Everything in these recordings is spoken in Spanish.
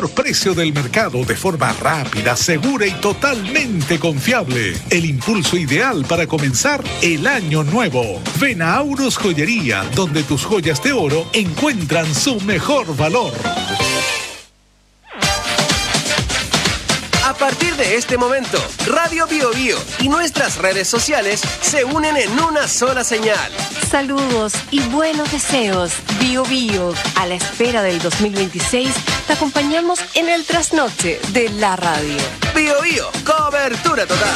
mejor precio del mercado de forma rápida, segura y totalmente confiable. El impulso ideal para comenzar el año nuevo. Ven a Auros Joyería, donde tus joyas de oro encuentran su mejor valor. A partir de este momento, Radio Bio Bio y nuestras redes sociales se unen en una sola señal. Saludos y buenos deseos, Bio Bio. A la espera del 2026, te acompañamos en el trasnoche de la radio. Bio Bio, cobertura total.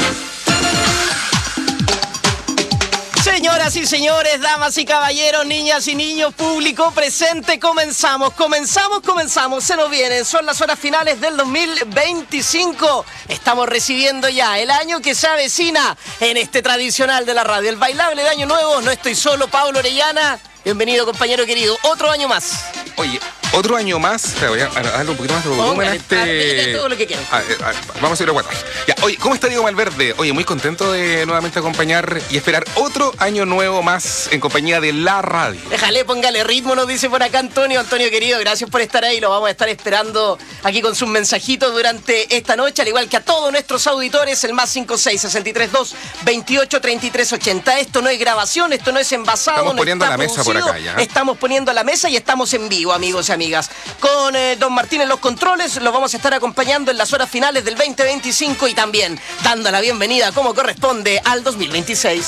Señoras y señores, damas y caballeros, niñas y niños, público presente, comenzamos, se nos vienen, son las horas finales del 2025, estamos recibiendo ya el año que se avecina en este tradicional de la radio, el bailable de Año Nuevo. No estoy solo, Pablo Orellana, bienvenido compañero querido, otro año más. Oye, otro año más, voy a darle un poquito más de volumen a este... todo lo que quieran. Vamos a ir a guardar. Ya, oye, ¿cómo está Diego Malverde? Oye, muy contento de nuevamente acompañar y esperar otro año nuevo más en compañía de la radio. Déjale, póngale ritmo, nos dice por acá Antonio. Antonio querido, gracias por estar ahí, lo vamos a estar esperando aquí con sus mensajitos durante esta noche, al igual que a todos nuestros auditores, el más 56632283380. Esto no es grabación, esto no es envasado. Estamos no poniendo está la mesa producido, por acá ya. Estamos poniendo la mesa y estamos en vivo, amigos y amigas. Con Don Martín en los controles, los vamos a estar acompañando en las horas finales del 2025 y también dando la bienvenida como corresponde al 2026.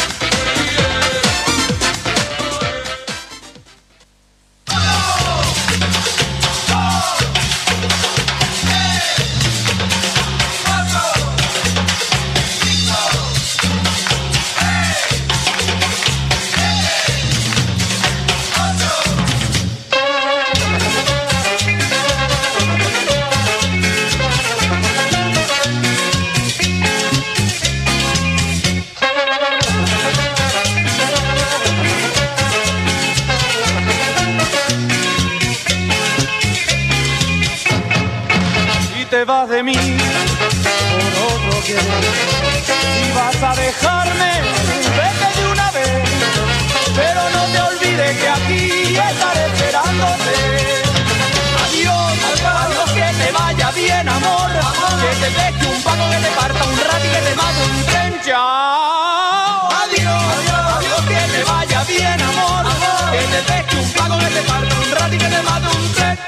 Te vas de mí por otro querer. Si vas a dejarme, vete de una vez. Pero no te olvides que aquí estaré esperándote. Adiós, adiós, que te vaya bien, amor. Que te deje un pago, que te parta un rato y que te mate un tren. Chao. Adiós, adiós, que te vaya bien, amor. Que te deje un pago, que te parta un rato y que te mate un tren.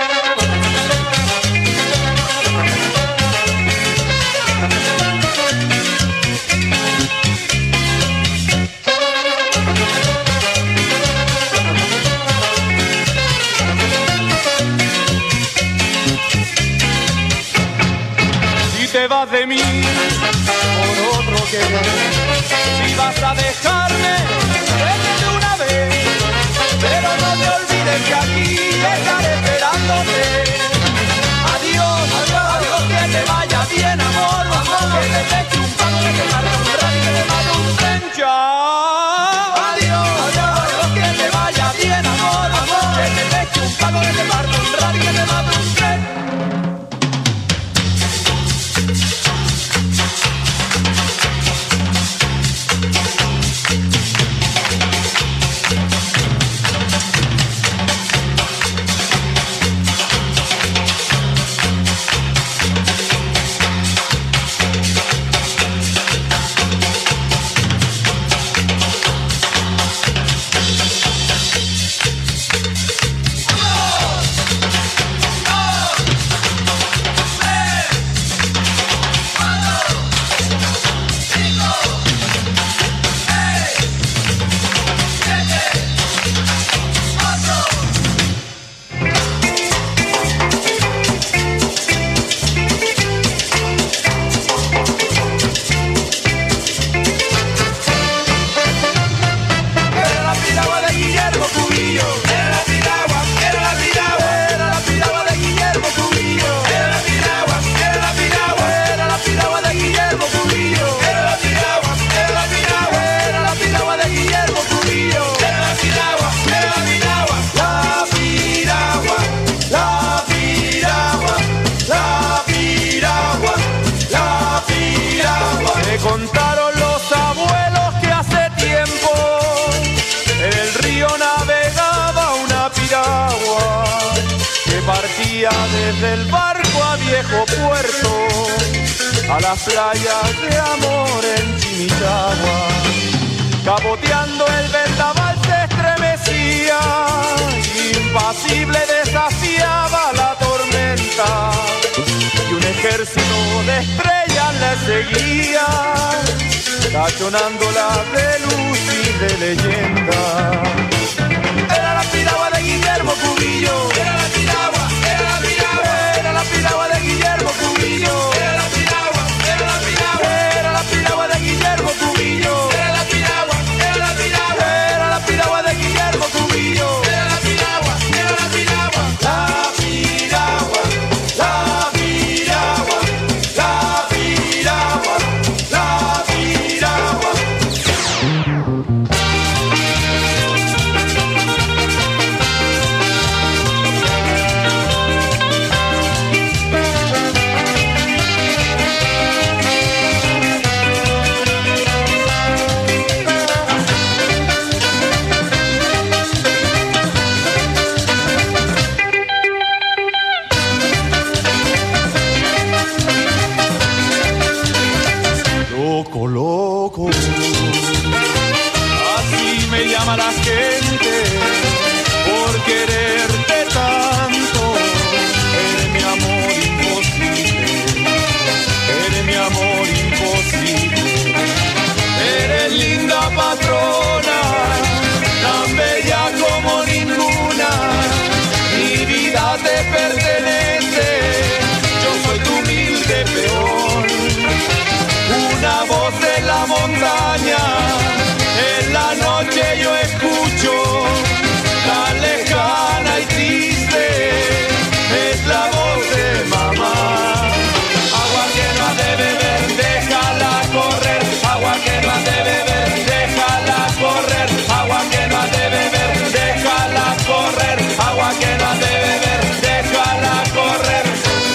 Te vas de mí por otro querer. Si vas a dejarme, vete de una vez. Pero no te olvides que aquí estaré esperándote. Adiós, adiós, adiós, que te vaya bien, amor. Que te deje un pago, que te marque un rato y que te mate un tren. Chao. Adiós, adiós, adiós, que te vaya bien, amor. Que te deje un pago, que te marque un rato y que te mate un tren. desde el barco a Viejo Puerto, a las playas de amor en Chimichagua. Capoteando el vendaval se estremecía, impasible desafiaba la tormenta, y un ejército de estrellas le seguía, tachonándola de luz y de leyenda. Era la piragua de Guillermo Cubillo, era la piragua, era la piragua, era la piragua de Guillermo Cubillo, era la piragua, era la piragua, era la piragua de Guillermo Cubillo, era la piragua, era la piragua, era la piragua de Guillermo Cubillo, era la piragua, era la piragua, la piragua, la piragua, la piragua, la piragua. Loco, loco, así me llama la gente por quererte tanto. Eres mi amor imposible, eres mi amor imposible. Eres linda patrona, tan bella como ninguna. Mi vida te pertenece, yo soy tu humilde peón. Una voz de la montaña, en la noche yo escucho, tan lejana y triste, es la voz de mamá. Agua que no has de beber, déjala correr, agua que no has de beber, déjala correr, agua que no has de beber, déjala correr, agua que no has de beber, déjala correr.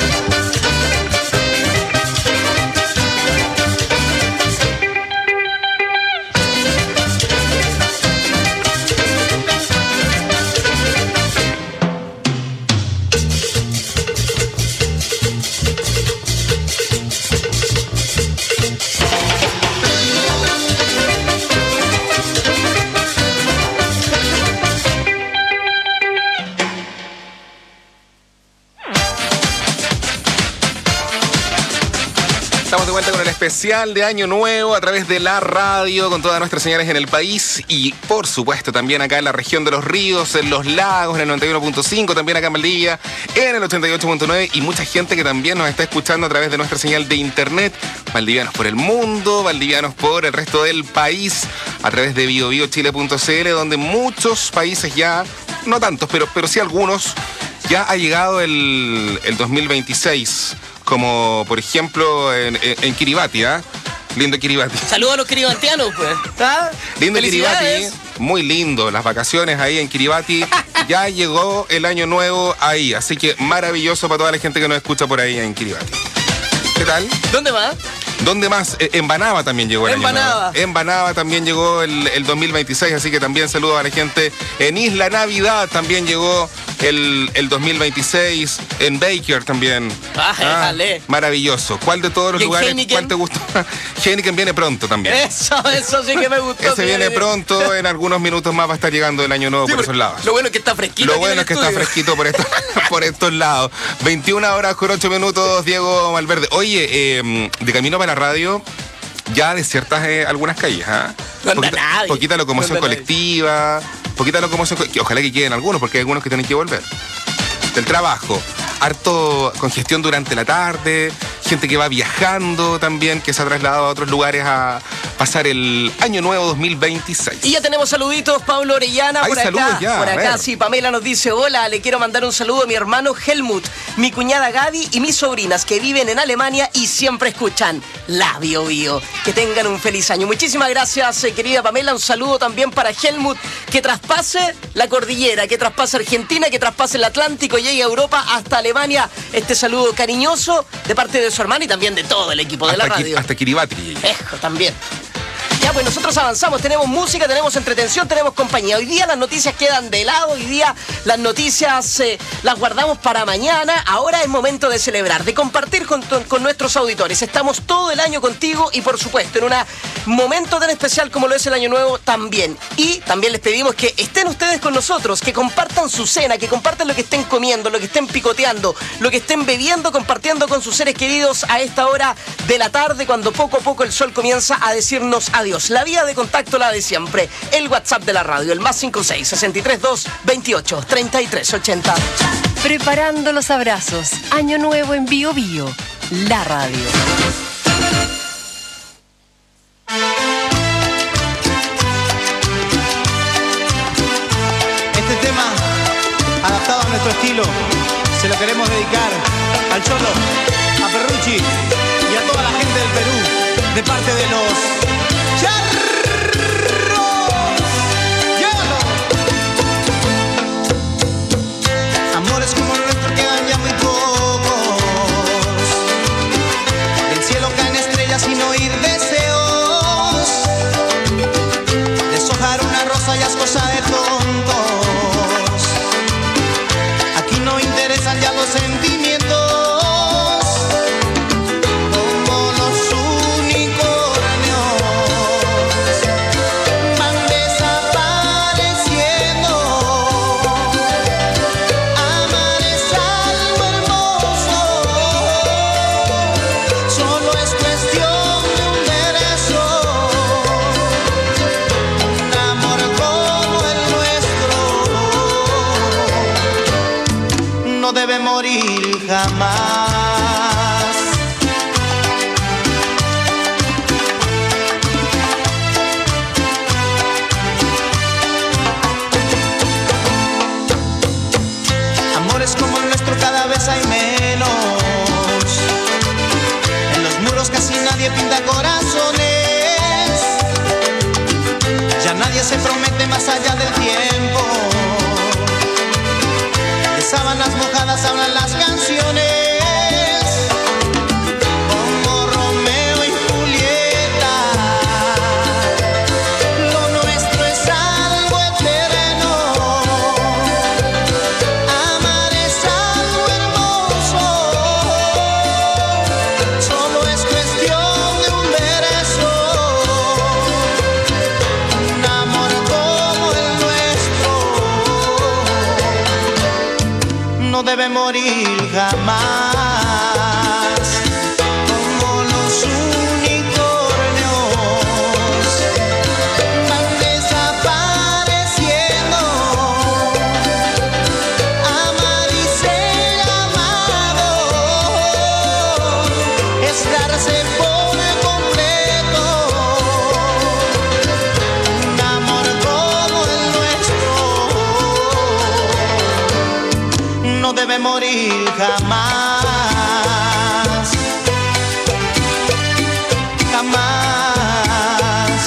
Estamos de vuelta con el especial de Año Nuevo a través de la radio, con todas nuestras señales en el país y, por supuesto, también acá en la región de los ríos, en los lagos, en el 91.5, también acá en Valdivia, en el 88.9 y mucha gente que también nos está escuchando a través de nuestra señal de internet. Valdivianos por el mundo, valdivianos por el resto del país, a través de biobiochile.cl, donde muchos países ya, no tantos, pero sí algunos, ya ha llegado el 2026. Como, por ejemplo, en Kiribati, ¿ah? Lindo Kiribati. Saludos a los kiribatianos, pues. ¿Ah? Lindo Kiribati, muy lindo. Las vacaciones ahí en Kiribati. Ya llegó el año nuevo ahí. Así que maravilloso para toda la gente que nos escucha por ahí en Kiribati. ¿Qué tal? ¿Dónde va? ¿Dónde más? En Banaba también llegó el año nuevo. En Banaba también llegó el 2026, así que también saludos a la gente. En Isla Navidad también llegó el 2026. En Baker también. Maravilloso. ¿Cuál de todos los lugares? Heineken? ¿Cuál te gustó? Heineken viene pronto también. Eso sí que me gustó. Ese viene pronto, en algunos minutos más va a estar llegando el año nuevo por esos lados. Lo bueno es que está fresquito. Lo bueno es que está fresquito por estos lados. 21 horas con 8 minutos, Diego Malverde. Oye, de camino para la radio, ya desiertas algunas calles, ¿ah? No anda nadie. Poquita locomoción colectiva, poquita locomoción, ojalá que queden algunos, porque hay algunos que tienen que volver. Del trabajo, harto congestión durante la tarde, gente que va viajando también, que se ha trasladado a otros lugares a pasar el año nuevo 2026. Y ya tenemos saluditos, Pablo Orellana, por acá. Ya, por acá, sí, Pamela nos dice: hola, le quiero mandar un saludo a mi hermano Helmut, mi cuñada Gaby y mis sobrinas que viven en Alemania y siempre escuchan la Bio Bio. Que tengan un feliz año. Muchísimas gracias, querida Pamela. Un saludo también para Helmut, que traspase la cordillera, que traspase Argentina, que traspase el Atlántico, llegue a Europa hasta Alemania. Este saludo cariñoso de parte de su hermano y también de todo el equipo de la radio. Hasta Kiribati. También. Ya, pues nosotros avanzamos, tenemos música, tenemos entretención, tenemos compañía. Hoy día las noticias quedan de lado, hoy día las noticias las guardamos para mañana. Ahora es momento de celebrar, de compartir con nuestros auditores. Estamos todo el año contigo y por supuesto en un momento tan especial como lo es el Año Nuevo también. Y también les pedimos que estén ustedes con nosotros, que compartan su cena, que compartan lo que estén comiendo, lo que estén picoteando, lo que estén bebiendo, compartiendo con sus seres queridos a esta hora de la tarde, cuando poco a poco el sol comienza a decirnos adiós. La vía de contacto, la de siempre, el WhatsApp de la radio, el +56 632 28 33 80. Preparando los abrazos. Año Nuevo en Bio Bio, la radio. Este tema, adaptado a nuestro estilo, se lo queremos dedicar al Cholo, a Perrucci y a toda la gente del Perú, de parte de los Charros. ¡Llévalo! Amores como el nuestro quedan ya muy pocos. Del cielo caen estrellas sin oír deseos. Deshojar una rosa ya es cosa de tontos. Aquí no interesan ya los sentimientos. Como los unicornios van desapareciendo. Amar es algo hermoso. Solo es cuestión de un derecho. Un amor como el nuestro no debe morir jamás. Amores como el nuestro cada vez hay menos. En los muros casi nadie pinta corazones. Ya nadie se promete más allá del tiempo. De sábanas mojadas hablan las canciones. Como Romeo y Julieta. Lo nuestro es algo eterno. Amar es algo hermoso. Solo es cuestión de un beso. Un amor como el nuestro no debe morir jamás. Como los unicornios van desapareciendo. Amar y ser amado es darse por completo. Un amor como el nuestro no debe morir jamás. Jamás.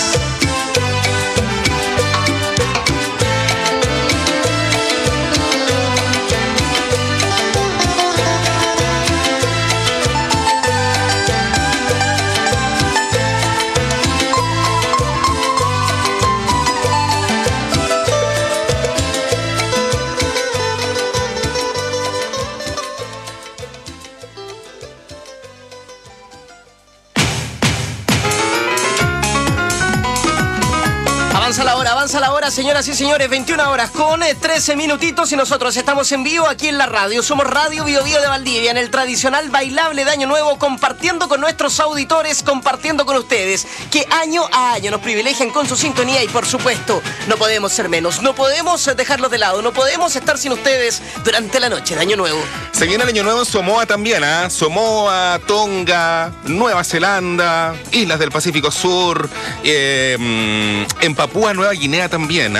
Avanza la hora, señoras y señores, 21 horas con 13 minutitos y nosotros estamos en vivo aquí en la radio. Somos Radio Bio Bio de Valdivia, en el tradicional bailable de Año Nuevo, compartiendo con nuestros auditores, compartiendo con ustedes, que año a año nos privilegian con su sintonía y por supuesto, no podemos ser menos, no podemos dejarlos de lado, no podemos estar sin ustedes durante la noche de Año Nuevo. Se viene el Año Nuevo en Samoa también, ¿ah? Samoa, Tonga, Nueva Zelanda, Islas del Pacífico Sur, en Papúa Nueva Guinea también,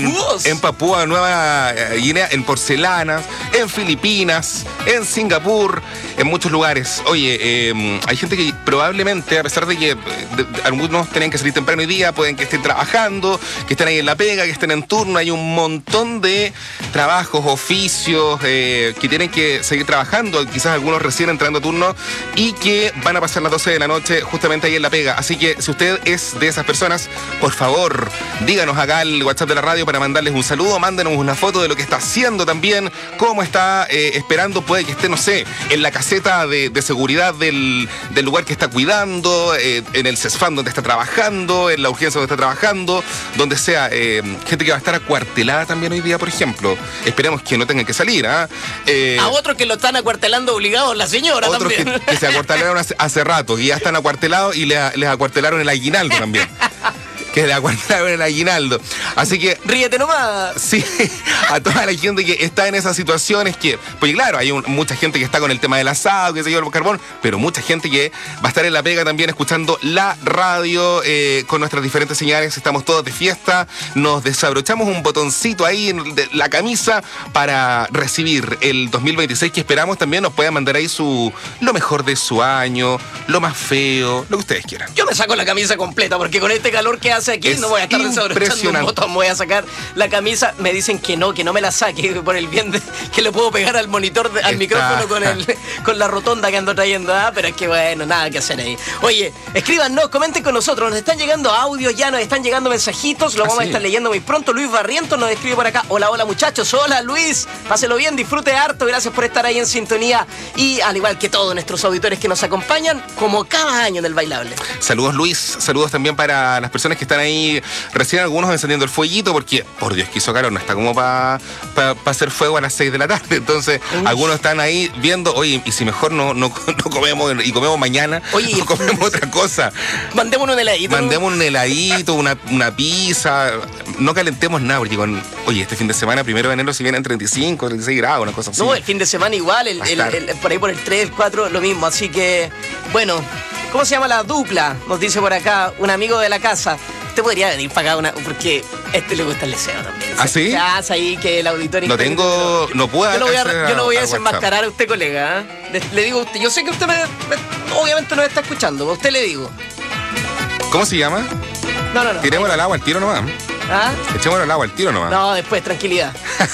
en Papúa Nueva Guinea, en porcelanas, en Filipinas, en Singapur, en muchos lugares. Oye, hay gente que probablemente, a pesar de que algunos tienen que salir temprano hoy día, pueden que estén trabajando, que estén ahí en la pega, que estén en turno. Hay un montón de trabajos, oficios que tienen que seguir trabajando, quizás algunos recién entrando a turno y que van a pasar las 12 de la noche justamente ahí en la pega. Así que si usted es de esas personas, por favor, díganos acá al WhatsApp de la radio para mandarles un saludo, mándenos una foto de lo que está haciendo también, cómo está esperando, puede que esté, no sé, en la caseta de seguridad del lugar que está cuidando, en el CESFAM donde está trabajando, en la urgencia donde está trabajando, donde sea, gente que va a estar acuartelada también hoy día, por ejemplo. Esperemos que no tengan que salir, ¿ah? A otros que lo están acuartelando obligados, la señora otros también. que se acuartelaron hace rato, que ya están acuartelados y les acuartelaron el aguinaldo también. Que le acuartelaron el aguinaldo. Así que... Ríete nomás. Sí, a toda la gente que está en esas situaciones que... Pues claro, hay mucha gente que está con el tema del asado, que se lleva el carbón, pero mucha gente que va a estar en la pega también escuchando la radio con nuestras diferentes señales. Estamos todos de fiesta, nos desabrochamos un botoncito ahí en la camisa para recibir el 2026, que esperamos también nos puedan mandar ahí lo mejor de su año, lo más feo, lo que ustedes quieran. Yo me saco la camisa completa porque con este calor que hace aquí no voy a estar desabrochando un botón, voy a sacar la camisa. Me dicen que no me la saque por el bien de que le puedo pegar al monitor, al micrófono con la rotonda que ando trayendo, pero es que bueno, nada que hacer ahí. Oye, escríbanos, comenten con nosotros, nos están llegando audios, ya nos están llegando mensajitos, lo vamos a estar leyendo muy pronto. Luis Barrientos nos escribe por acá: hola muchachos, hola Luis, páselo bien, disfrute harto, gracias por estar ahí en sintonía, y al igual que todos nuestros auditores que nos acompañan como cada año en el Bailable. Saludos Luis, saludos también para las personas que están ahí recién, algunos encendiendo el fueguito, porque por Dios que hizo calor, no está como para hacer fuego a las 6 de la tarde. Entonces algunos están ahí viendo, oye, y si mejor no comemos y comemos mañana, oye, no comemos otra cosa, mandémonos un heladito, una pizza, no calentemos nada, porque oye, este fin de semana, 1 de enero, si vienen 35, 36 grados, una cosa así. No, el fin de semana igual, por ahí por el 3, el 4, lo mismo, así que bueno, ¿cómo se llama la dupla? Nos dice por acá un amigo de la casa. Usted podría venir para acá porque le gusta el deseo también. ¿Ah, sí? Casa ahí que el auditorio... no puedo. Yo lo voy a desenmascarar a usted, colega. Le digo a usted, yo sé que usted obviamente nos está escuchando, a usted le digo. ¿Cómo se llama? No. Tirémoslo al agua al tiro nomás. ¿Ah? Echémoslo al agua al tiro nomás. No, después, tranquilidad.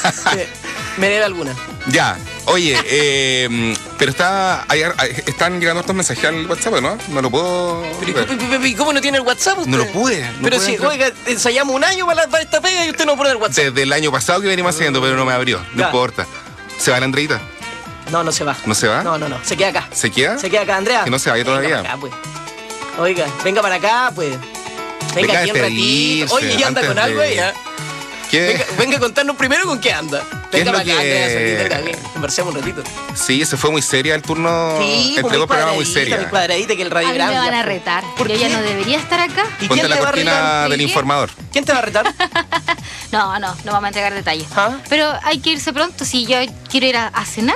Me debe alguna. Ya. Oye, pero están llegando estos mensajes al WhatsApp, ¿no? No lo puedo... ¿Y cómo no tiene el WhatsApp usted? No lo pude. Pero si, oiga, ensayamos un año para esta pega y usted no pone el WhatsApp. Desde el año pasado que venimos haciendo, pero no me abrió. No importa. ¿Se va la Andreita? No se va. ¿No se va? No. Se queda acá. ¿Se queda? Se queda acá, Andrea. Que no se vaya todavía. Acá, pues. Oiga, venga para acá, pues. Venga aquí un ratito. Oye, ¿y anda con algo ella? Venga a contarnos primero con qué anda. Venga para acá, Andrea, conversemos un ratito. Sí, se fue muy seria el turno. Sí, entregó el programa muy seria. Muy cuadradita que el radio. A mí me van a retar. Yo ya no debería estar acá. ¿Y ponte la cortina del informador. ¿Quién te va a retar? No vamos a entregar detalles. Pero hay que irse pronto. Si yo quiero ir a cenar.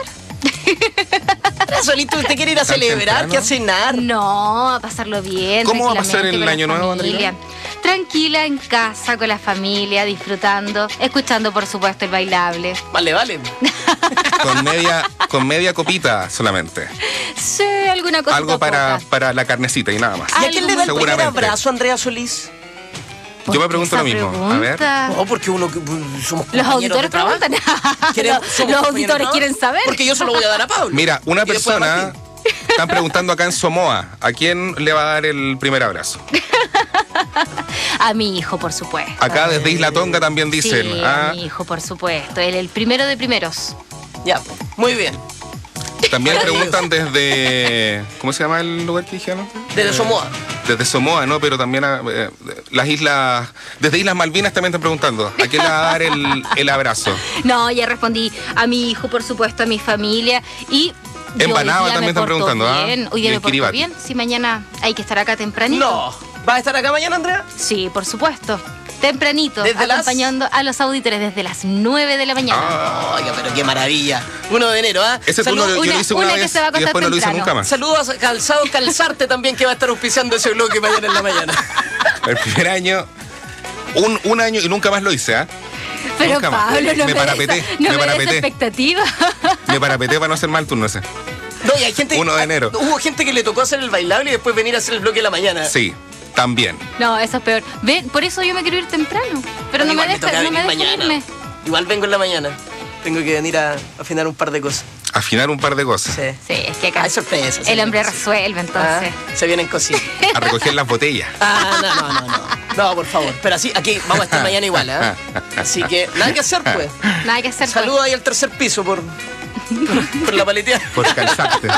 Solito, ¿usted quiere ir a celebrar? ¿Qué a cenar? No, a pasarlo bien. ¿Cómo va a pasar el año nuevo, Andrea? Tranquila, en casa, con la familia, disfrutando, escuchando, por supuesto, el Bailable. Vale. Con media copita solamente. Sí, alguna cosa. Algo para la carnecita y nada más. ¿Y a quién le da el primer abrazo, Andrea Solís? Yo me pregunto lo mismo. A ver. No, porque uno somos los auditores preguntan. Los auditores quieren saber. Porque yo se lo voy a dar a Pablo. Mira, una persona están preguntando acá en Somoa, ¿a quién le va a dar el primer abrazo? A mi hijo, por supuesto. Acá desde Isla Tonga también dicen. Sí, a mi hijo, por supuesto. Él, el primero de primeros. Ya, muy bien. También preguntan desde... ¿Cómo se llama el lugar que dijeron? Desde Somoa. Desde Somoa, ¿no? Pero también las islas... Desde Islas Malvinas también están preguntando. ¿A quién le va a dar el abrazo? No, ya respondí. A mi hijo, por supuesto, a mi familia. Y... En Banaba también están preguntando. Hoy día me porto bien. Si mañana hay que estar acá tempranito. No. ¿Vas a estar acá mañana, Andrea? Sí, por supuesto. Tempranito, acompañando a los auditores desde las 9 de la mañana. Oiga, pero qué maravilla. 1 de enero, ¿ah? Ese turno yo lo hice una vez y después no lo hice nunca más. Saludos a Calzarte también, que va a estar auspiciando ese bloque mañana en la mañana. El primer año Un año y nunca más lo hice, ¿ah? Pero Nunca más. Pablo, no me parapeté. no me me des parapeté. expectativa. Me parapeté para no hacer mal turno ese. No, y hay gente... 1 de enero. Hubo gente que le tocó hacer el bailable y después venir a hacer el bloque de la mañana. Sí, también. No, eso es peor. Ven, por eso yo me quiero ir temprano. Pero no me Igual toca dejan venir irme. Igual vengo en la mañana. Tengo que venir a afinar un par de cosas. Afinar un par de cosas. Sí. Sí, es que acá Hay sorpresas. el hombre resuelve, entonces. Se vienen cositas. A recoger las botellas. No, por favor. Pero así, aquí vamos a estar mañana igual, ¿eh? Así que nada que hacer, pues. Nada que hacer. Saludos ahí al tercer piso por la paleteada. Por calzarte.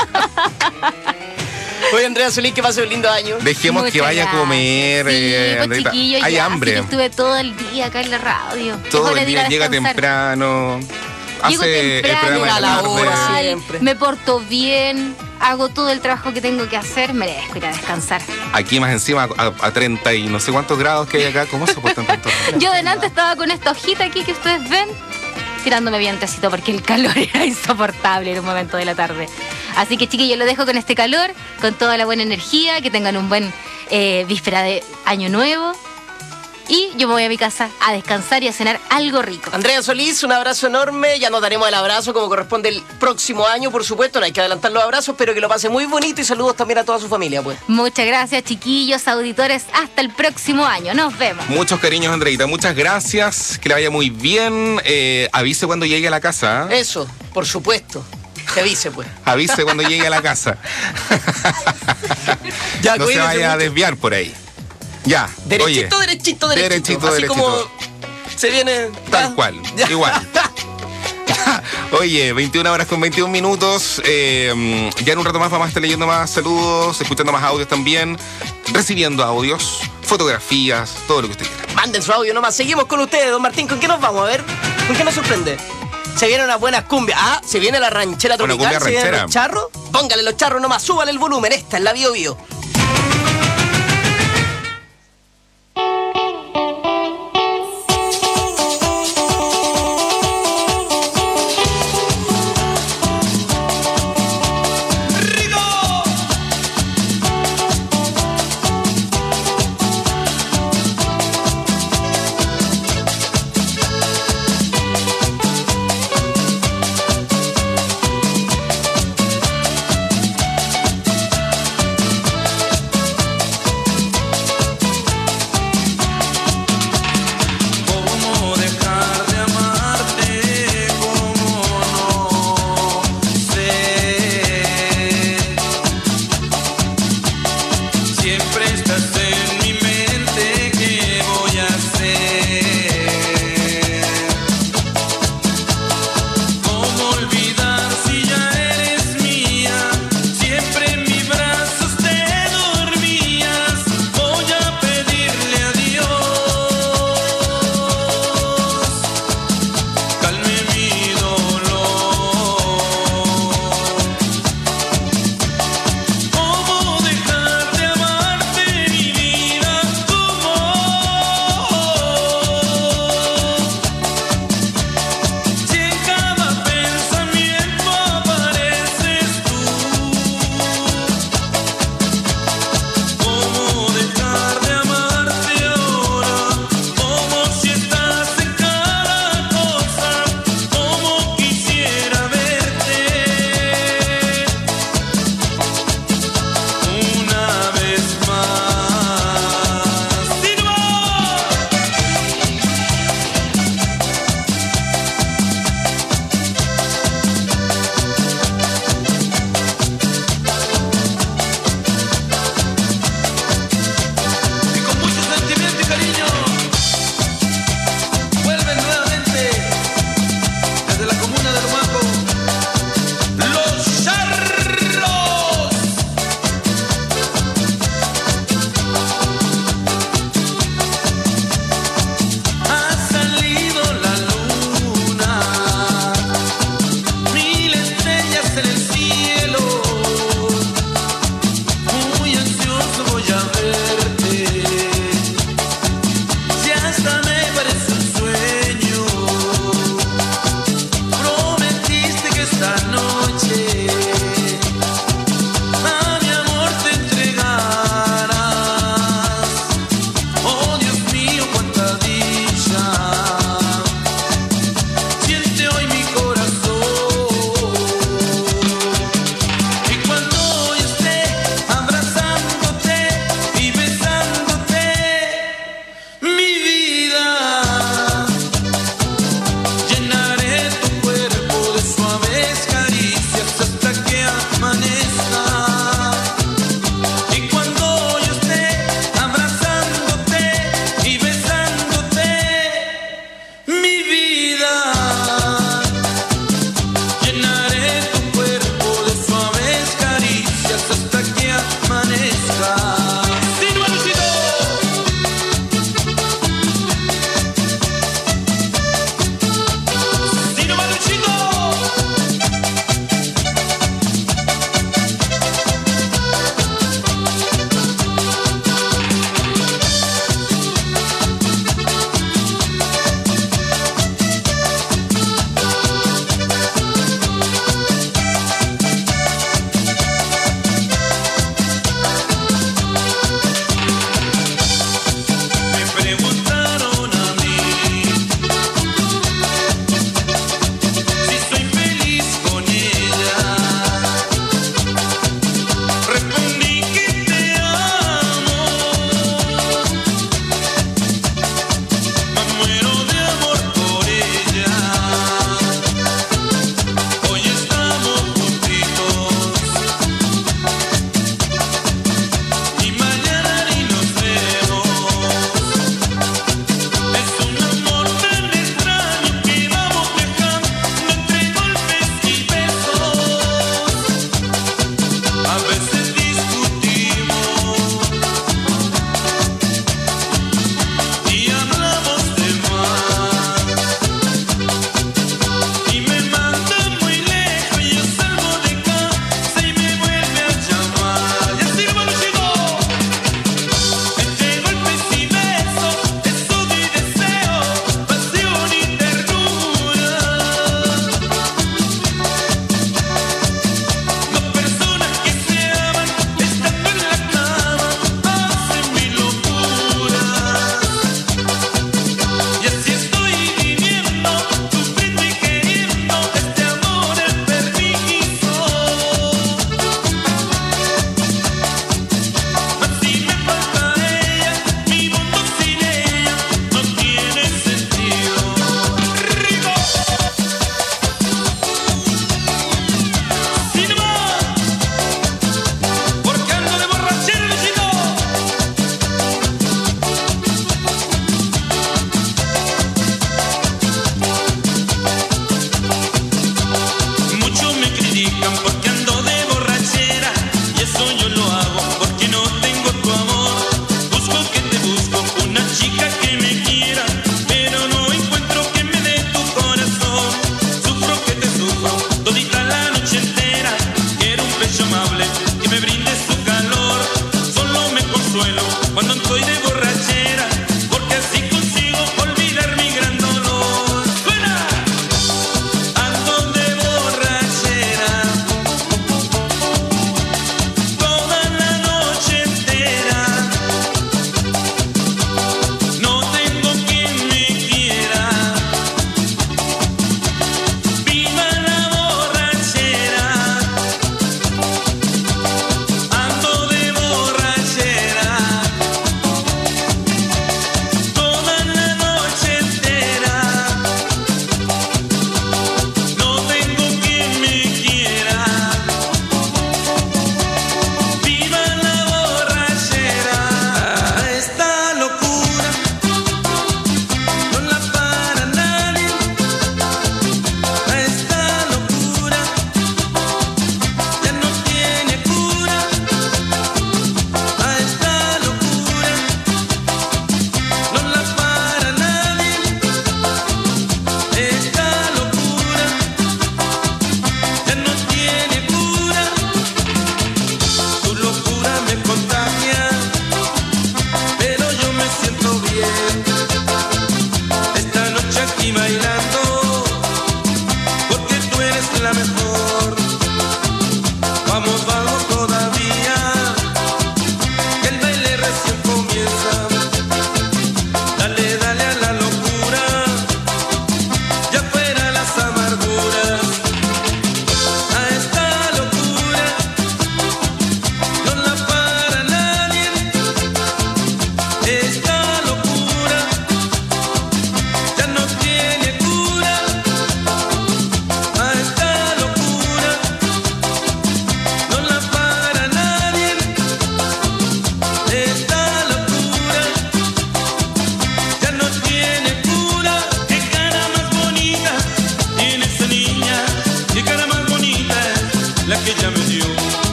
Oye, Andrea Solís, que pase un lindo año. Dejemos Muchas que vaya a gracias. comer. Sí, pues, Andreita. chiquillos, Hay ya, hambre. sí, yo estuve todo el día acá en la radio. Todo Es hora el de ir a día llega descansar. temprano. Llego Hace el temprano, programa a de la tarde. hora, siempre. me porto bien, hago todo el trabajo que tengo que hacer, merezco ir a descansar. Aquí más encima a 30 y no sé cuántos grados que hay acá. ¿Cómo se soportan tanto? Yo delante estaba con esta hojita aquí que ustedes ven, tirándome vientecito porque el calor era insoportable en un momento de la tarde. Así que chiquillos, lo dejo con este calor, con toda la buena energía, que tengan un buen víspera de Año Nuevo. Y yo me voy a mi casa a descansar y a cenar algo rico. Andrea Solís, un abrazo enorme. Ya nos daremos el abrazo como corresponde el próximo año, por supuesto. No hay que adelantar los abrazos, pero que lo pase muy bonito y saludos también a toda su familia, pues. Muchas gracias, chiquillos, auditores. Hasta el próximo año. Nos vemos. Muchos cariños, Andreita. Muchas gracias. Que le vaya muy bien. Avise cuando llegue a la casa. ¿Eh? Eso, por supuesto. Que avise, pues. Avise cuando llegue a la casa. Ya, No se cuídense vaya a mucho. desviar por ahí. Ya. Derechito, oye, derechito. derechito, Así derechito. como se viene... Tal cual, Ya. igual. Oye, 21 horas con 21 minutos. Ya en un rato más vamos a estar leyendo más saludos, escuchando más audios también, recibiendo audios, fotografías, todo lo que usted quiera. Manden su audio nomás. Seguimos con ustedes, don Martín. ¿Con qué nos vamos? A ver, ¿con qué nos sorprende? Se vienen unas buenas cumbias. Ah, se viene la ranchera Una tropical. cumbia Se vienen ranchera. los charros. Póngale los charros nomás. Súbale el volumen. Esta es la Bio Bio.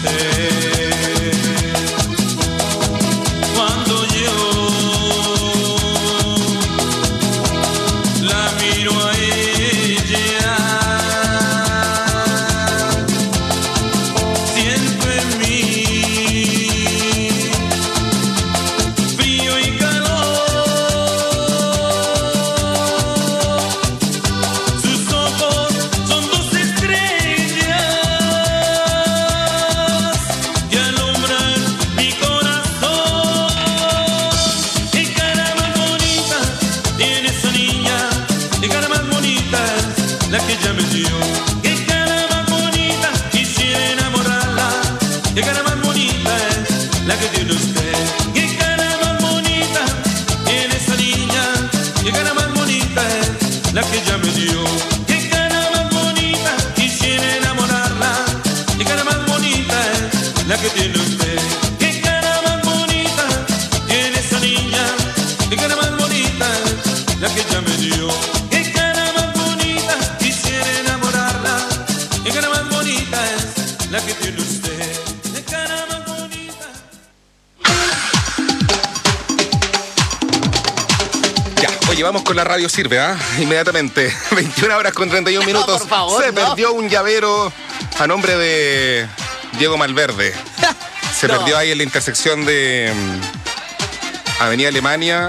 usted. Cuando yo la miro a ella, siento en mí frío y calor. Sus ojos son dos estrellas que alumbran mi corazón. Qué cara más bonita tiene esa niña, qué cara más bonita es la que ella me dio. Qué cara más bonita, quisiera enamorarla. Qué cara más bonita es la que tiene usted. Qué cara más bonita tiene esa niña, qué cara más bonita es la que ella me dio. Qué cara más bonita, quisiera enamorarla. Qué cara más bonita es la que tiene usted. Qué cara más bonita tiene esa niña, qué cara más bonita es la que ella me dio. Qué cara más bonita, quisiera enamorarla. Qué cara más bonita es la que tiene usted. Qué cara más bonita. Ya, oye, vamos con la radio sirve, ¿ah? Inmediatamente. 21 horas con 31 minutos. por favor, Se no. perdió un llavero a nombre de Diego Malverde. Se No. perdió ahí en la intersección de Avenida Alemania,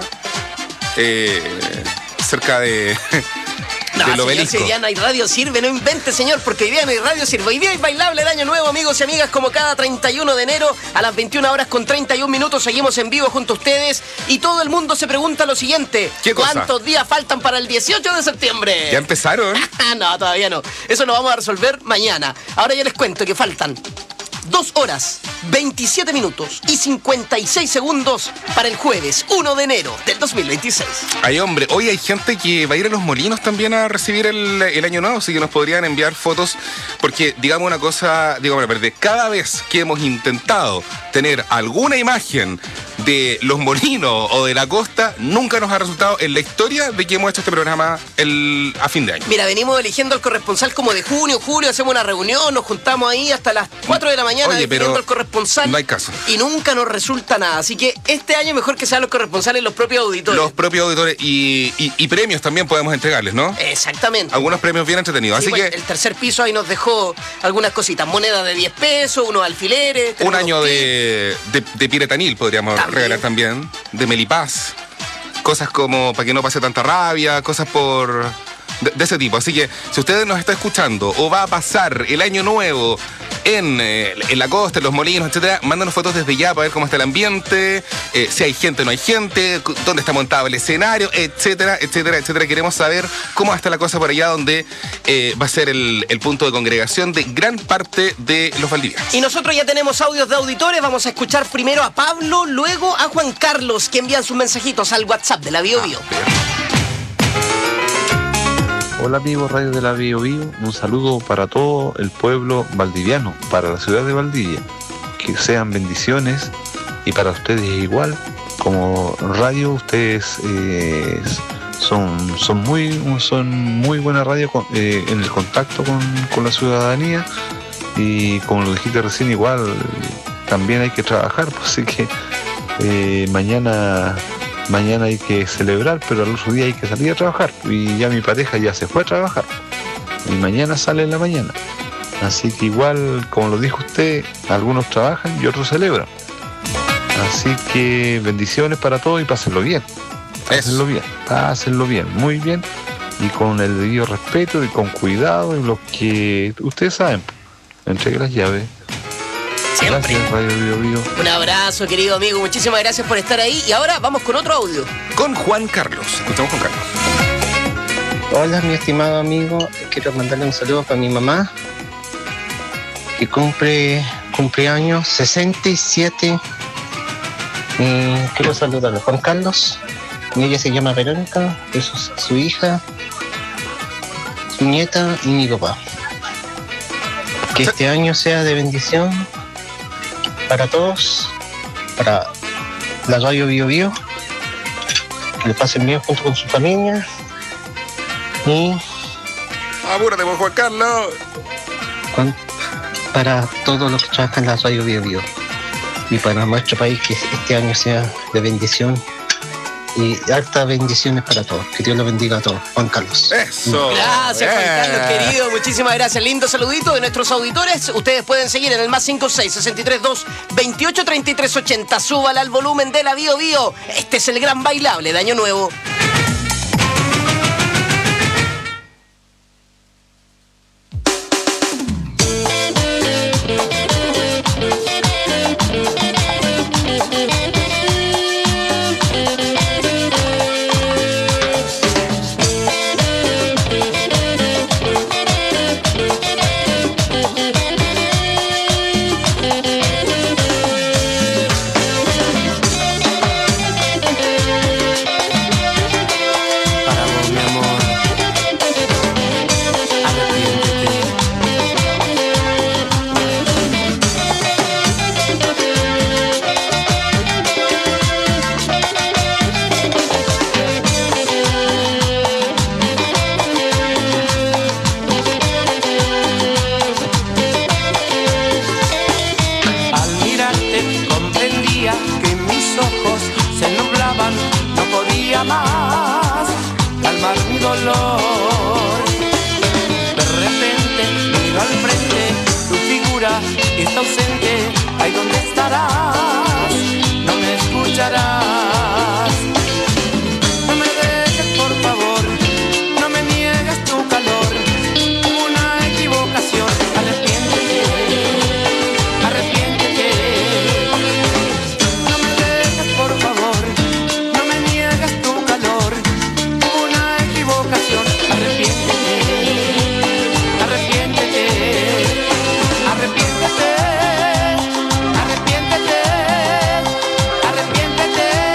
cerca de No, del señor, obelisco. si hoy día no hay radio sirve, no invente, señor, porque hoy día no hay radio sirve. Hoy día hay bailable el año nuevo, amigos y amigas, como cada 31 de enero a las 21 horas con 31 minutos. Seguimos en vivo junto a ustedes y todo el mundo se pregunta lo siguiente. ¿Qué cosa? ¿Cuántos días faltan para el 18 de septiembre? ¿Ya empezaron? No, todavía no. Eso lo vamos a resolver mañana. Ahora ya les cuento que faltan 2 horas, 27 minutos y 56 segundos para el jueves 1 de enero del 2026. Ay, hombre, hoy hay gente que va a ir a Los Molinos también a recibir el año nuevo, así que nos podrían enviar fotos, porque digamos una cosa, cada vez que hemos intentado tener alguna imagen de Los Molinos o de la costa, nunca nos ha resultado en la historia de que hemos hecho este programa a fin de año. Mira, venimos eligiendo al corresponsal como de junio, julio, hacemos una reunión, nos juntamos ahí hasta las 4 de la mañana Oye, definiendo pero al corresponsal. no hay caso. Y nunca nos resulta nada. Así que este año mejor que sean los corresponsales los propios auditores. Los propios auditores y premios también podemos entregarles, ¿no? Exactamente. Algunos premios bien entretenidos. Sí, Así bueno, que el tercer piso ahí nos dejó algunas cositas, monedas de 10 pesos, unos alfileres. un tenemos año tips. de piretanil podríamos También. regalar también, de Melipaz, cosas como para que no pase tanta rabia, cosas de ese tipo. Así que si ustedes nos están escuchando o va a pasar el año nuevo en la costa, en Los Molinos, etcétera, mándanos fotos desde ya para ver cómo está el ambiente, si hay gente o no hay gente, dónde está montado el escenario, etcétera, etcétera, etcétera. Queremos saber cómo está la cosa por allá donde va a ser el punto de congregación de gran parte de los valdivianos. Y nosotros ya tenemos audios de auditores. Vamos a escuchar primero a Pablo, luego a Juan Carlos, que envían sus mensajitos al WhatsApp de la Bio Bio. Hola amigos Radio de la Bio Bio, un saludo para todo el pueblo valdiviano, para la ciudad de Valdivia, que sean bendiciones y para ustedes igual, como radio ustedes son muy buena radio en el contacto con la ciudadanía y como lo dijiste recién igual también hay que trabajar, pues, así que mañana hay que celebrar, pero al otro día hay que salir a trabajar. Y ya mi pareja ya se fue a trabajar. Y mañana sale en la mañana. Así que igual, como lo dijo usted, algunos trabajan y otros celebran. Así que bendiciones para todos y pásenlo bien. Pásenlo bien, muy bien. Y con el debido respeto y con cuidado y lo que ustedes saben. Entregue las llaves. Siempre. Gracias, Radio Bio Bio. Un abrazo, querido amigo. Muchísimas gracias por estar ahí. Y ahora vamos con otro audio. Con Juan Carlos. Escuchamos con Carlos. Hola, mi estimado amigo. Quiero mandarle un saludo para mi mamá, que cumpleaños 67. Quiero saludarlo. Juan Carlos. Y ella se llama Verónica. Es su hija, su nieta y mi papá. Que este año sea de bendición para todos, para la Radio Bio Bio, que le pasen bien junto con su familia y apúrate por Juan Carlos. para todos los que trabajan en la radio Bio Bio. Y para nuestro país, que este año sea de bendición y hartas bendiciones para todos. Que Dios los bendiga a todos. Juan Carlos. Eso. Gracias, Juan Carlos, querido. Muchísimas gracias. Lindo saludito de nuestros auditores. Ustedes pueden seguir en el +56 63 2 28 33 80. Súbala al volumen de la Bio Bio. Este es el gran bailable de Año Nuevo. Está ausente, ahí donde estarás, no me escucharás. No me dejes, por favor, no me niegues tu calor. Una equivocación, arrepiéntete, arrepiéntete. No me dejes, por favor, no me niegues tu calor. Una equivocación, arrepiéntete, arrepiéntete. Arrepiéntete, arrepiéntete, arrepiéntete.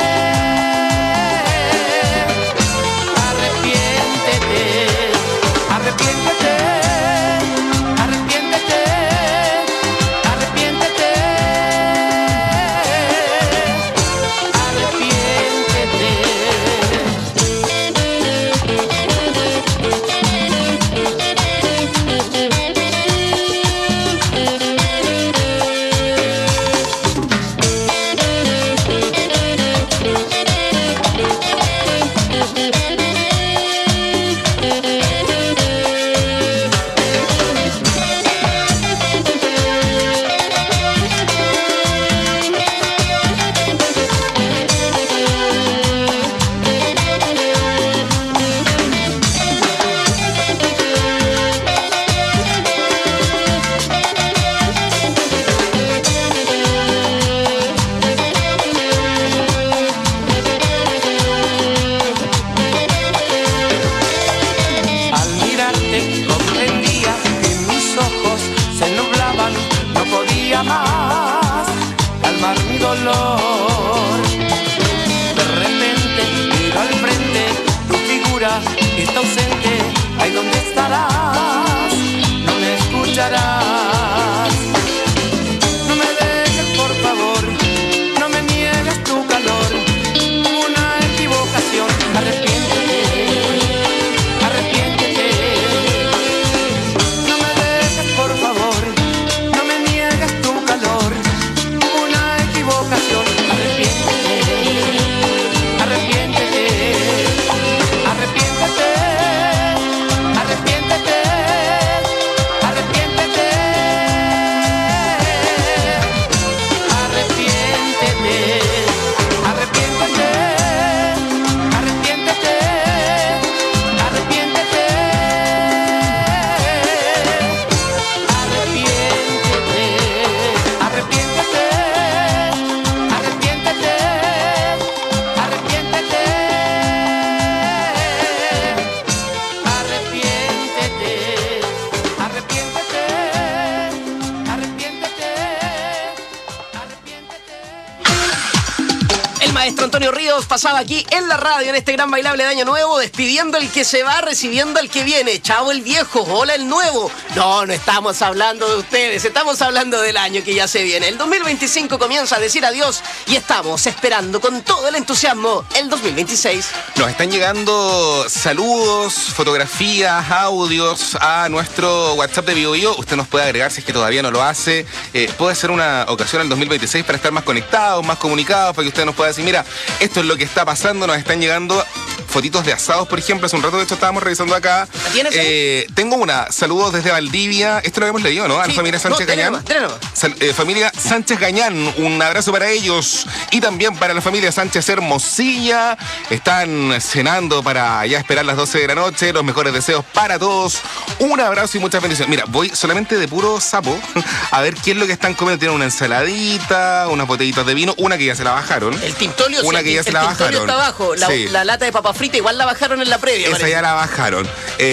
maestro Antonio Ríos pasaba aquí en la radio en este gran bailable de Año Nuevo, despidiendo el que se va, recibiendo al que viene. Chao el viejo, hola el nuevo. No estamos hablando de ustedes, estamos hablando del año que ya se viene. El 2025 comienza a decir adiós y estamos esperando con todo el entusiasmo el 2026. Nos están llegando saludos, fotografías, audios a nuestro WhatsApp de Bio Bio. Usted nos puede agregar si es que todavía no lo hace. Puede ser una ocasión el 2026 para estar más conectados, más comunicados, para que usted nos pueda decir, mira, esto es lo que está pasando. Nos están llegando fotitos de asados, por ejemplo. Hace un rato, de hecho, estábamos revisando acá. ¿Tienes? Tengo una. Saludos desde Valdivia. Esto lo habíamos leído, ¿no? A la familia Sánchez Gañán. Familia Sánchez Gañán, un abrazo para ellos. Y también para la familia Sánchez Hermosilla. Están cenando para ya esperar las 12 de la noche. Los mejores deseos para todos. Un abrazo y muchas bendiciones. Mira, voy solamente de puro sapo a ver qué es lo que están comiendo. Tienen una ensaladita, unas botellitas de vino, una que ya se la bajaron. El tintolio, una sí, que ya se la bajaron. Está abajo. La lata de papa frita igual la bajaron en la previa. Esa ya la bajaron.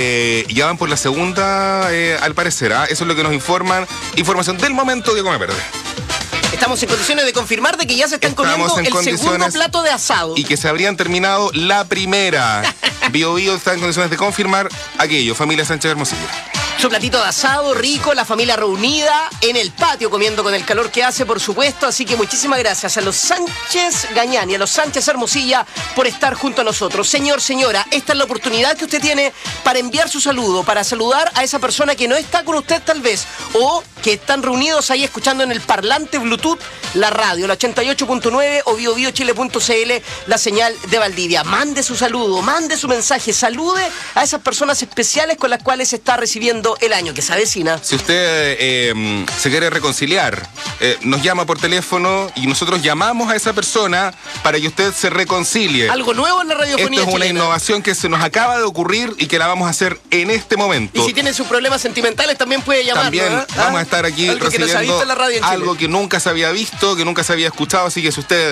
Ya van por la segunda, al parecer. Eso es lo que nos informan. Información del momento de Come Verde. Estamos en condiciones de confirmar de que ya se están comiendo el segundo plato de asado. Y que se habrían terminado la primera. Bio Bio está en condiciones de confirmar aquello. Familia Sánchez Hermosilla. Su platito de asado rico, la familia reunida en el patio comiendo con el calor que hace, por supuesto. Así que muchísimas gracias a los Sánchez Gañán y a los Sánchez Hermosilla por estar junto a nosotros. Señor, señora, esta es la oportunidad que usted tiene para enviar su saludo, para saludar a esa persona que no está con usted tal vez, o que están reunidos ahí escuchando en el parlante Bluetooth la radio, la 88.9 o biobiochile.cl, la señal de Valdivia. Mande su saludo, mande su mensaje, salude a esas personas especiales con las cuales está recibiendo el año que se avecina. Si usted se quiere reconciliar, nos llama por teléfono y nosotros llamamos a esa persona para que usted se reconcilie. Algo nuevo en la radiofonía Esto es una chilena. Innovación que se nos acaba de ocurrir y que la vamos a hacer en este momento. Y si tiene sus problemas sentimentales también puede llamarnos. También vamos a estar aquí algo que no se ha visto en la radio en algo Chile. que nunca se había visto, que nunca se había escuchado. Así que si usted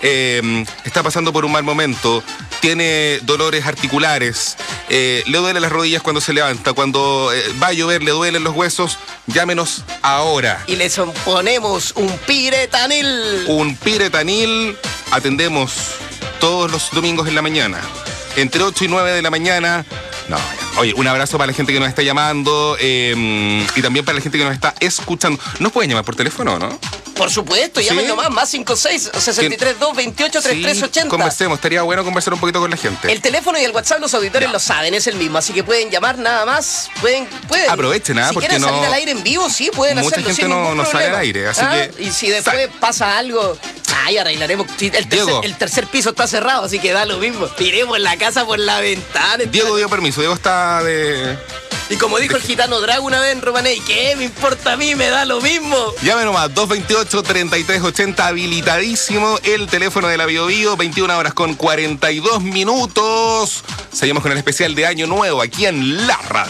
está pasando por un mal momento, tiene dolores articulares, le duelen las rodillas cuando se levanta, cuando va a llover, le duelen los huesos, llámenos ahora. Y le ponemos un piretanil. Un piretanil. Atendemos todos los domingos en la mañana, entre 8 y 9 de la mañana. No, oye, un abrazo para la gente que nos está llamando y también para la gente que nos está escuchando. ¿Nos pueden llamar por teléfono, no? Por supuesto, llamen ¿Sí? nomás, más 56-63-228-3380. Sí, conversemos, estaría bueno conversar un poquito con la gente. El teléfono y el WhatsApp los auditores lo saben, es el mismo, así que pueden llamar nada más. Pueden. Aprovechen, si porque quieren no. salir al aire en vivo, sí, pueden Mucha hacerlo. gente sin ningún no sale problema. al aire, así que. Y si después pasa algo, arreglaremos. El tercer piso está cerrado, así que da lo mismo. Tiremos la casa por la ventana. Diego dio permiso, Diego está de. Y como dijo el gitano Drago una vez en Romaney, ¿qué me importa a mí? Me da lo mismo. Llame nomás, 228-3380, habilitadísimo el teléfono de la Bio Bio, 21 horas con 42 minutos. Seguimos con el especial de Año Nuevo aquí en la radio.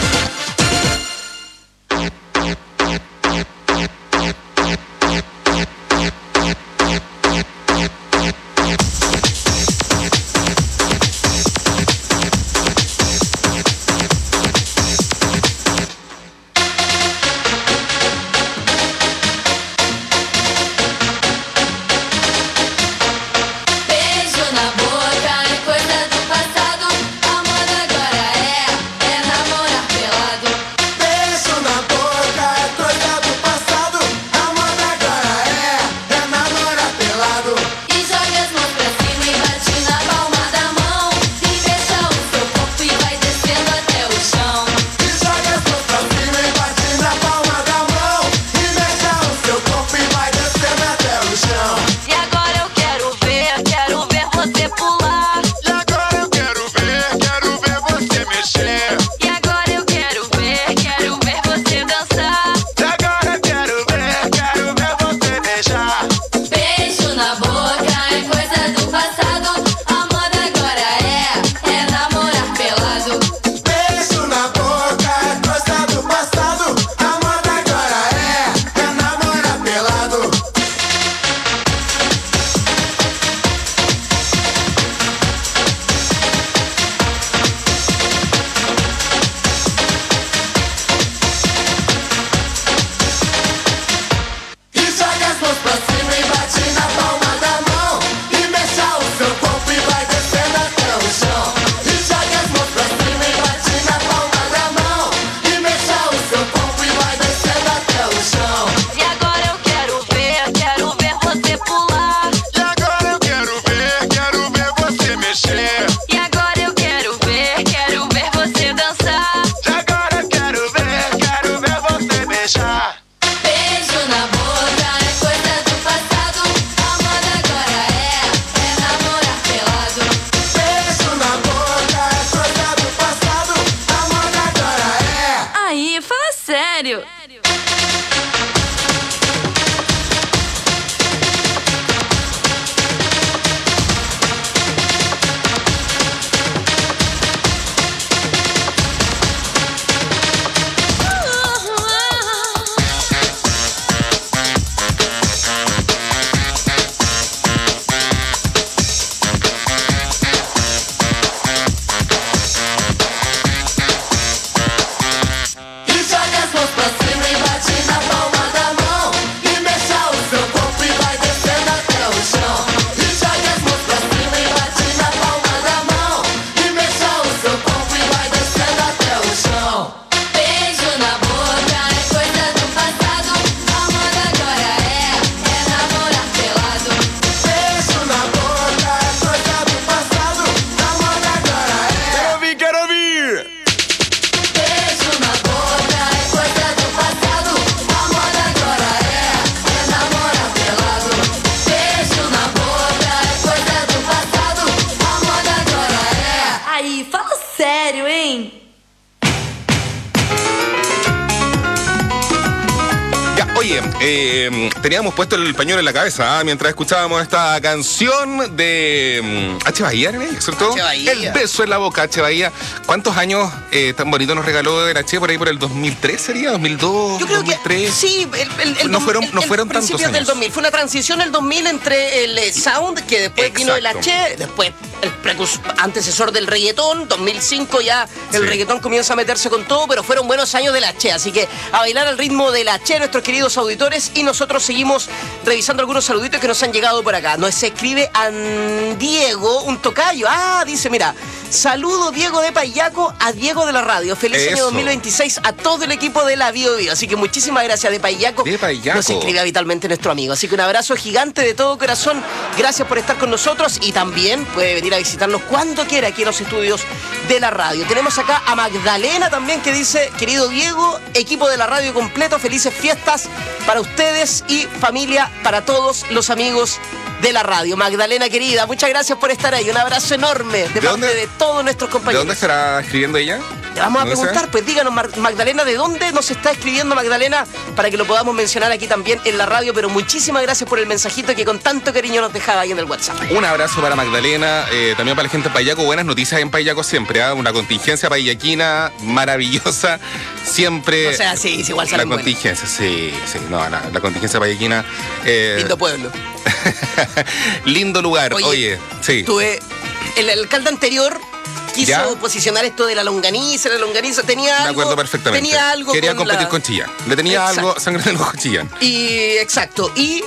Beijo na boca é coisa do passado. A moda agora é namorar. serio. Teníamos puesto el pañuelo en la cabeza mientras escuchábamos esta canción de H. Bahía, ¿cierto? H. Bahía. El beso en la boca, H. Bahía. ¿Cuántos años tan bonito nos regaló el H por ahí por el 2003 sería? ¿2002? Yo creo 2003. que sí, no fueron tantos principios del años. 2000. Fue una transición el 2000 entre el sound, que después vino el H, después el antecesor del reggaetón, 2005 ya el reggaetón comienza a meterse con todo, pero fueron buenos años del H, así que a bailar al ritmo del H, nuestros queridos auditores, y nosotros seguimos revisando algunos saluditos que nos han llegado por acá. Nos escribe Diego, un tocayo. Dice, mira, saludo Diego de Payaco a Diego de la radio. Feliz año 2026 a todo el equipo de la Bio Bio. Así que muchísimas gracias de Payaco. Nos escribe habitualmente nuestro amigo. Así que un abrazo gigante de todo corazón. Gracias por estar con nosotros y también puede venir a visitarnos cuando quiera aquí en los estudios de la radio. Tenemos acá a Magdalena también que dice, querido Diego, equipo de la radio completo, felices fiestas para ustedes y familia, para todos los amigos de la radio. Magdalena querida, muchas gracias por estar ahí. Un abrazo enorme de parte de todos nuestros compañeros. ¿De dónde estará escribiendo ella? Le vamos a preguntar, pues díganos, Magdalena, ¿de dónde nos está escribiendo Magdalena? Para que lo podamos mencionar aquí también en la radio, pero muchísimas gracias por el mensajito que con tanto cariño nos dejaba ahí en el WhatsApp. Un abrazo para Magdalena, también para la gente de Payaco. Buenas noticias en Payaco siempre, una contingencia payaquina maravillosa, siempre. O sea, sí, igual salen la contingencia, sí, la contingencia payaquina. Lindo pueblo. Lindo lugar, oye sí. El alcalde anterior quiso posicionar esto de la longaniza tenía algo. Me acuerdo perfectamente. Tenía algo. Quería competir con Chillán. Le tenía algo sangre en el ojo a Chillán. Exacto. Y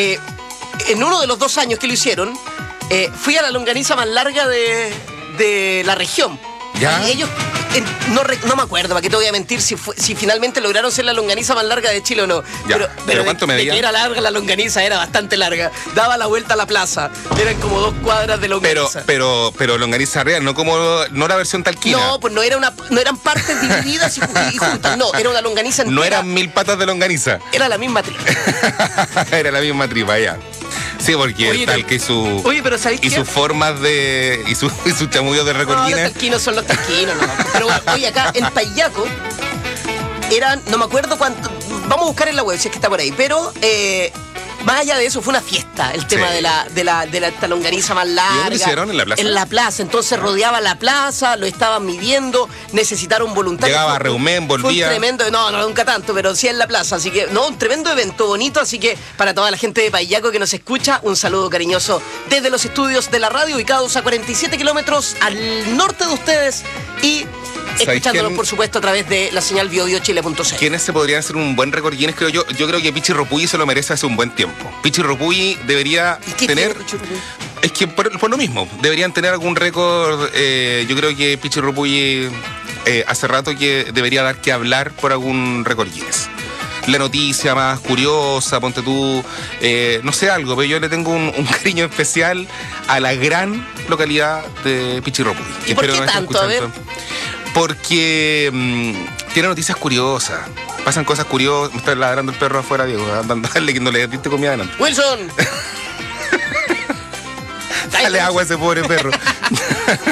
en uno de los 2 años que lo hicieron, fui a la longaniza más larga de la región. ¿Ya? Y ellos, no me acuerdo, ¿para qué te voy a mentir si finalmente lograron ser la longaniza más larga de Chile o no? Ya. Pero ¿cuánto medía? De que era larga la longaniza, era bastante larga. Daba la vuelta a la plaza. Eran como 2 cuadras de longaniza. Pero longaniza real, no la versión talquina. No, pues no eran partes divididas y juntas. No, era una longaniza entera. No eran 1000 patas de longaniza. Era la misma tripa. Era la misma tripa, ya. Sí, porque talca y sus formas de. y sus chamullos de recorquines. No, los talquinos son los talquinos, no. Pero bueno, oye, acá en Payaco eran, no me acuerdo cuánto. Vamos a buscar en la web si es que está por ahí, pero más allá de eso fue una fiesta, el tema de la longaniza más larga. ¿Y dónde lo hicieron? ¿En la plaza? En la plaza, entonces rodeaba la plaza, lo estaban midiendo, necesitaron voluntarios. Llegaba Reumén, volvía. Fue un tremendo, no, nunca tanto, pero sí en la plaza, así que, un tremendo evento bonito, así que para toda la gente de Payaco que nos escucha, un saludo cariñoso desde los estudios de la radio, ubicados a 47 kilómetros al norte de ustedes y escuchándonos, por supuesto, a través de la señal biobiochile.cl. ¿Quiénes se podrían hacer un buen récord Guinness? Creo yo creo que Pichi Ropuy se lo merece hace un buen tiempo. Pichi Ropuy debería tener. Es que por lo mismo, deberían tener algún récord. Yo creo que Pichi Ropuy hace rato que debería dar que hablar por algún récord Guinness. La noticia más curiosa, ponte tú, no sé algo, pero yo le tengo un cariño especial a la gran localidad de Pichi Ropuy. ¿Y por qué tanto? A ver. Porque tiene noticias curiosas. Pasan cosas curiosas. Me está ladrando el perro afuera, Diego. Dale que no le diste comida adelante. ¡Wilson! Dale agua a ese pobre perro.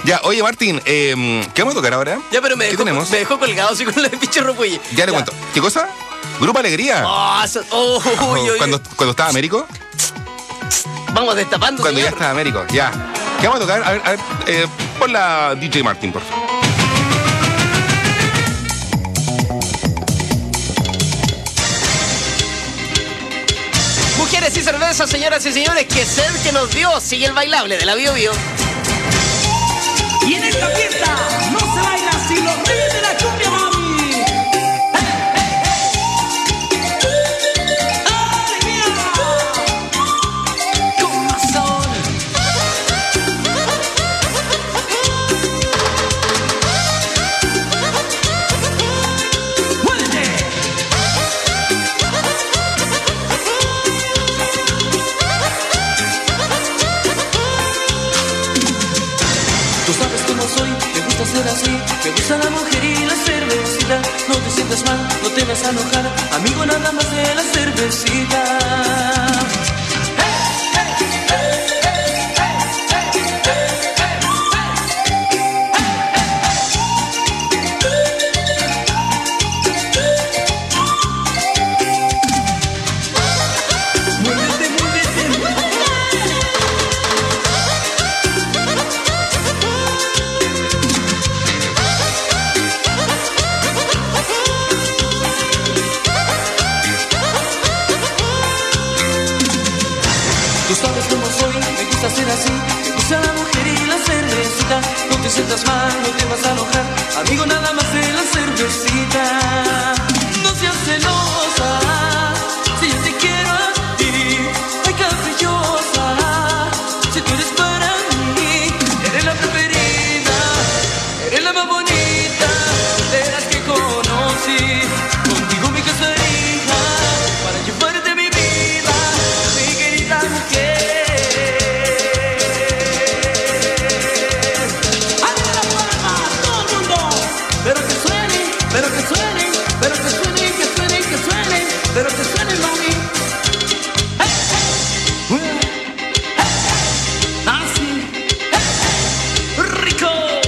Ya, oye Martín, ¿qué vamos a tocar ahora? Ya, pero me ¿Qué dejó, tenemos? me dejó colgado así con la de Pichirro Puyi. Ya le cuento. ¿Qué cosa? Grupo Alegría. Cuando estaba Américo. Vamos destapando. Cuando señor. ya estaba Américo, ya. ¿Qué vamos a tocar? A ver, pon la DJ Martín, por favor. Mujeres y cervezas, señoras y señores, que sed que nos dio. Sigue el bailable de la Bio Bio. Y en esta fiesta no se baila sin los reyes de la cumbia, mami. Ser así, me gusta la mujer y la cervecita. No te sientas mal, no te vas a enojar, amigo, nada más de la cervecita. Ser así, me gusta la mujer y la cervecita. No te sientas mal, no te vas a enojar, amigo, nada más de la cervecita. No seas celosa, si yo te quiero a ti. Ay, caprichosa, si tú eres para mí. Eres la preferida, eres la más bonita de las que conocí. Contigo me casaría para llevarte mi vida, mi querida mujer. Pero que suene, mami. Hey, hey, hey, así, hey, rico.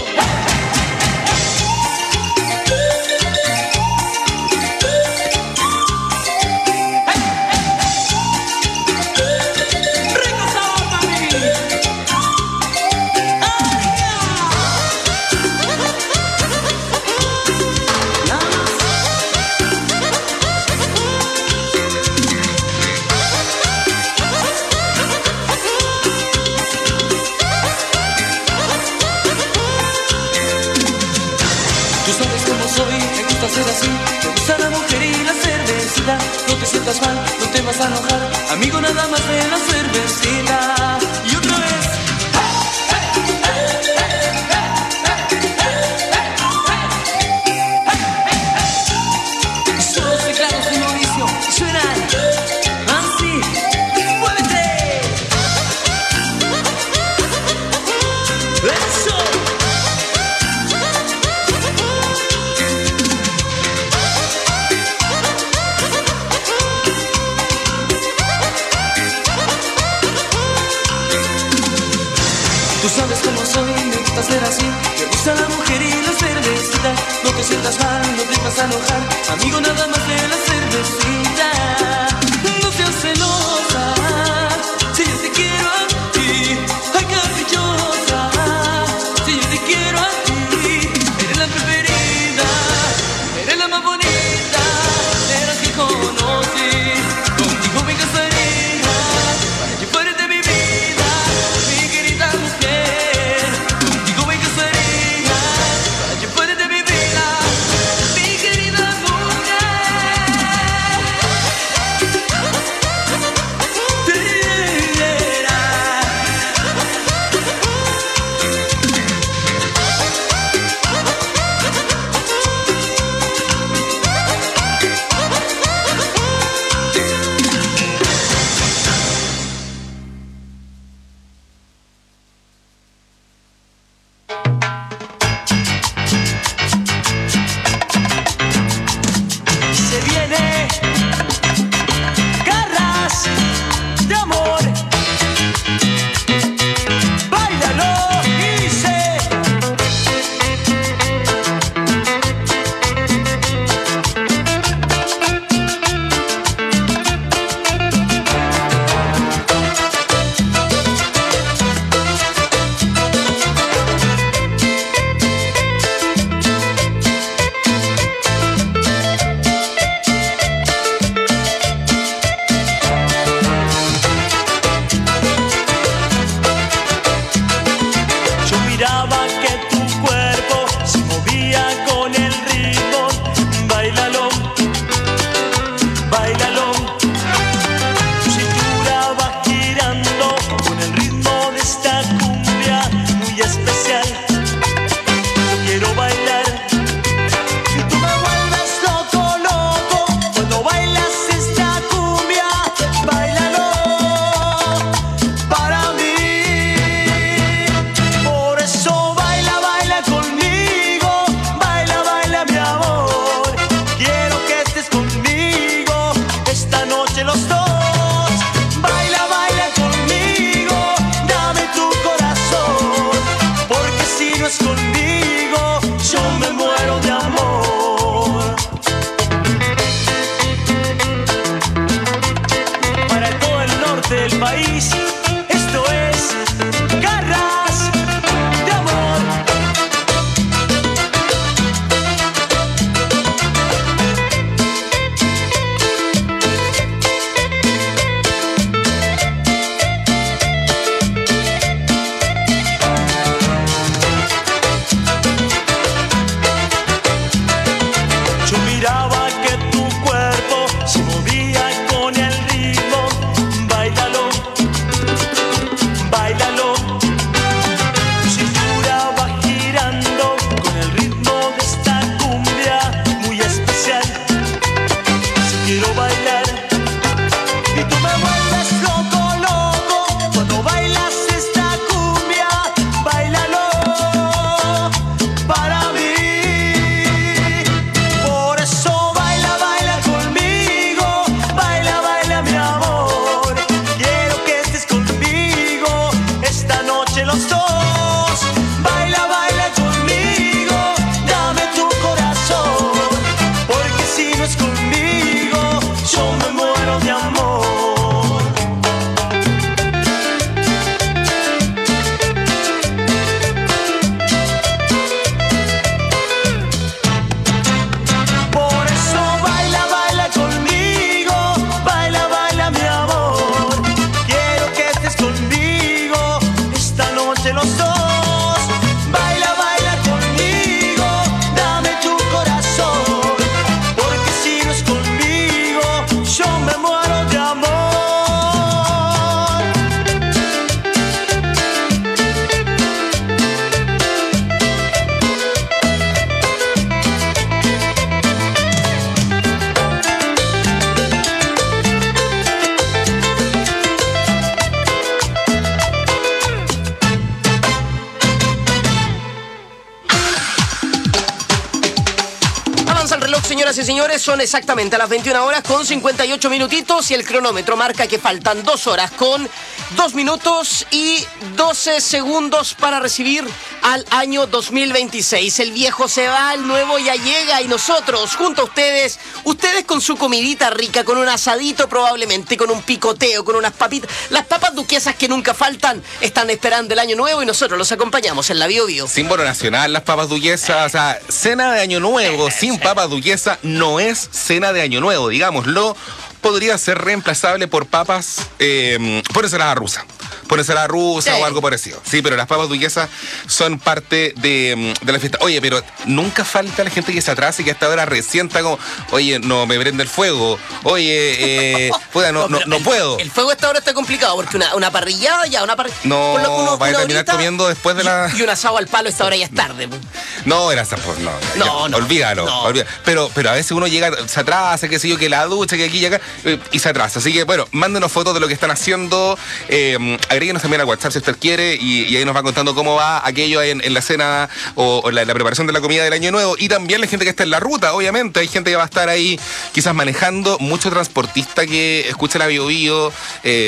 Rico sabor, mami. Ser así, me gusta la mujer y la cervecita. No te sientas mal, no te vas a enojar, amigo, nada más de la cervecita. Y otra vez. Solo teclados de Mauricio suenan así. ¡Muévete! ¡Eso! Tú sabes cómo soy, me gusta ser así. Me gusta la mujer y la cervecita. No te sientas mal, no te vas a enojar, amigo, nada más de la cervecita. No seas celosa, si yo te quiero a ti. Ay, caprichosa, si yo te quiero a ti. Eres la preferida, eres la más bonita de las que conocí. Contigo me casaría para llevarte mi vida, mi querida mujer. Contigo me casaría para llevarte mi vida, mi querida mujer. avanza el reloj, señoras y señores, son exactamente a las 21 horas con 58 minutitos y el cronómetro marca que faltan 2 horas con 2 minutos y 12 segundos para recibir al año 2026. El viejo se va, el nuevo ya llega y nosotros, junto a ustedes con su comidita rica, con un asadito probablemente, con un picoteo, con unas papitas. Las papas duquesas que nunca faltan están esperando el año nuevo y nosotros los acompañamos en la Bio Bio. Símbolo nacional, las papas duquesas. O sea, cena de año nuevo sin papas duquesas no es cena de año nuevo, digámoslo. Podría ser reemplazable por papas, por ensalada rusa. Por ensalada rusa o algo parecido. Sí, pero las papas duquesas son parte de la fiesta. Oye, pero nunca falta la gente que se atrasa y que hasta ahora recién está como, oye, no me prende el fuego. Oye, no puedo. El fuego hasta ahora está complicado porque una parrillada ya, No, va a terminar comiendo después de la... Y un asado al palo esta hora ya es tarde. No, era esa, no. Olvídalo. Pero a veces uno llega, se atrasa, qué sé yo, que la ducha, que aquí y acá, y se atrasa. Así que, bueno, mándenos fotos de lo que están haciendo. Agréguenos también a WhatsApp si usted quiere y ahí nos va contando cómo va aquello en la cena o la preparación de la comida del año nuevo. Y también la gente que está en la ruta, obviamente. Hay gente que va a estar ahí quizás manejando, mucho transportista que escucha la Bio Bio.